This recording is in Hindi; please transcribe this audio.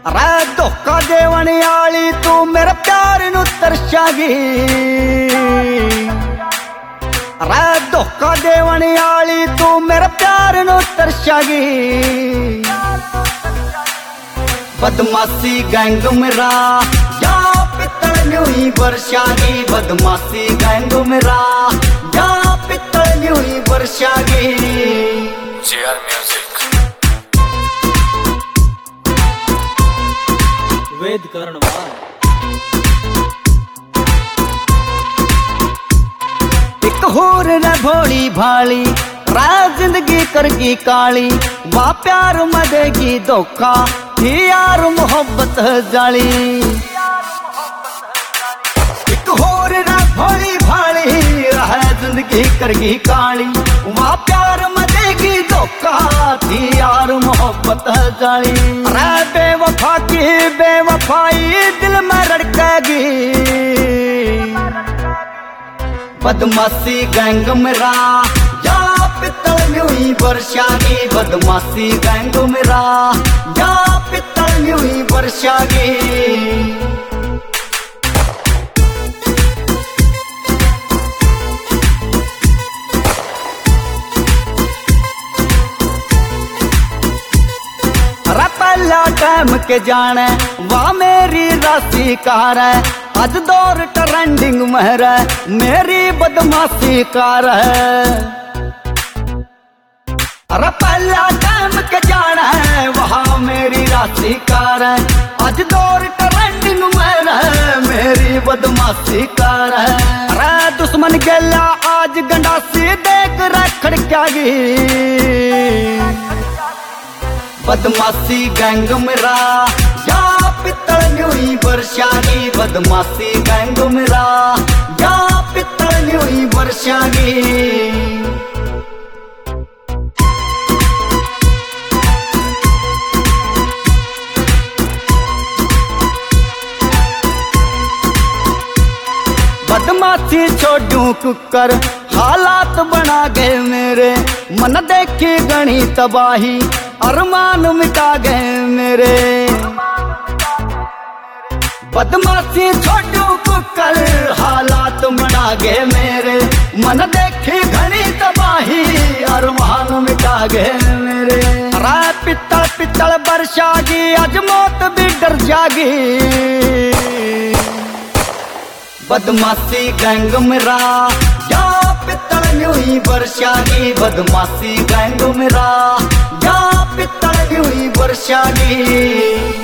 रे धोखा देवन आली तू मेरे प्यार नू तरसागी, रे धोखा देवन आली तू मेरे प्यार नू तरसागी। बदमाशी गैंग मेरा या पित्तल न्यू ही बरसागी, बदमाशी गैंग मेरा या पित्तल न्यू ही बरसागी। JR Music वेद कर्णवान एक होर न भोली भाली रा जिंदगी करगी काली, वाह प्यार मदेगी धोखा ही यार मोहब्बत जाली। एक होर न भोली भाली रा जिंदगी करगी काली, वाह प्यार मदेगी धोखा थी यार मोहब्बत जाली। रे बेवफा की बेवफाई दिल में रड़केगी, बदमाशी गैंग मेरा या पित्तल न्यू ही बरसागी, बदमाशी गैंग मेरा या पित्तल न्यू ही बरसागी। पहला टाइम के जाने वाह मेरी राशि कार है, आज दौर ट्रेंडिंग महर है मेरी बदमाशी कार है। अरे पहला टाइम के जाना है वहाँ मेरी राशि कार है, आज दौर ट्रेंडिंग महर है मेरी बदमाशी कार है। अरे दुश्मन गेला आज गंडासी देख रखड़ क्या गी, बदमाशी गैंग मेरा या पित्तल न्यू ही बरसागी, बदमाशी गैंग मेरा या पित्तल न्यू ही बरसागी। बदमाशी छोड़ू कुकर हालात बना गए मेरे, मन देखी गणी तबाही अरमान मिटा गए मेरे। बदमाशी छोड़ू कुकर हालात बना गए मेरे, मन देखी घनी तबाही अरमान मिटा गए मेरे। रे पित्तल पित्तल बरसागी आज मौत भी डर जागी, बदमाशी गैंग मेरा या पित्तल न्यू ही बरसागी, बदमाशी गैंग मेरा या पित्तल न्यू ही बरसागी।